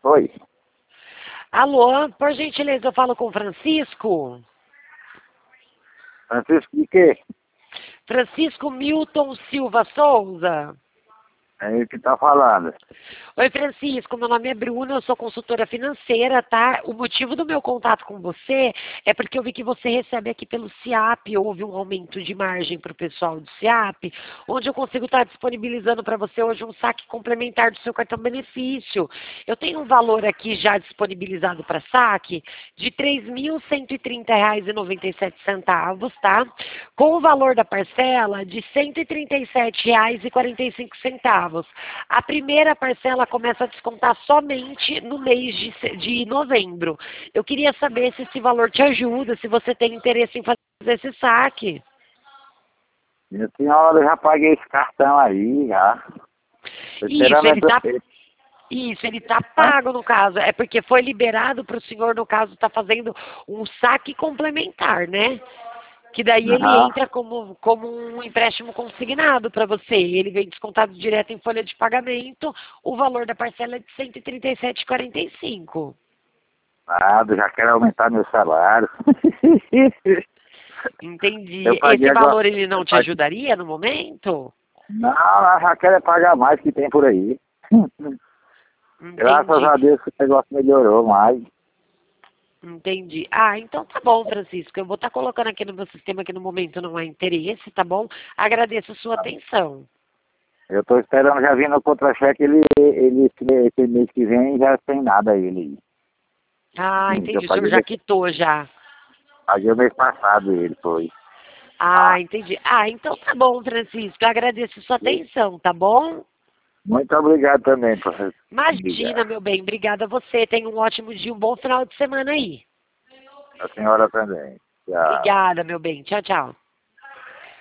Oi, Alô, por gentileza, eu falo com o Francisco? Francisco de quê? Francisco Milton Silva Souza? É ele que tá falando. Oi, Francisco, meu nome é Bruna, eu sou consultora financeira, tá? O motivo do meu contato com você é porque eu vi que você recebe aqui pelo SIAP, houve um aumento de margem para o pessoal do SIAP, onde eu consigo estar disponibilizando para você hoje um saque complementar do seu cartão benefício. Eu tenho um valor aqui já disponibilizado para saque de R$ 3.130,97, tá? Com o valor da parcela de R$ 137,45. A primeira parcela começa a descontar somente no mês de novembro. Eu queria saber se esse valor te ajuda, se você tem interesse em fazer esse saque. Minha senhora, eu já paguei esse cartão aí, já. Isso, Sinceramente, ele tá pago no caso. É porque foi liberado para o senhor, no caso, tá fazendo um saque complementar, né? Que daí ele Aham. entra como um empréstimo consignado para você. Ele vem descontado direto em folha de pagamento. O valor da parcela é de R$ 137,45. Nada, já quero aumentar meu salário. Eu Entendi. paguei Esse agora. valor ele não te ajudaria no momento? Não, eu já quero é pagar mais que tem por aí. Graças Entendi. a Deus que o negócio melhorou mais. Entendi. Ah, então tá bom, Francisco. Eu vou estar colocando aqui no meu sistema que no momento não há interesse, tá bom? Agradeço a sua atenção. Eu tô esperando já vir no contra-cheque, esse mês que vem já tem nada ele. Ah, Sim, eu entendi. O senhor já quitou já. paguei o mês passado ele, foi. Ah, Ah, entendi. Ah, então tá bom, Francisco. Eu agradeço a sua atenção, tá bom? muito obrigado também, professor. Imagina, Obrigado. meu bem. Obrigada a você. Tenha um ótimo dia, um bom final de semana aí. A senhora também. Tchau. Obrigada, meu bem. Tchau, tchau.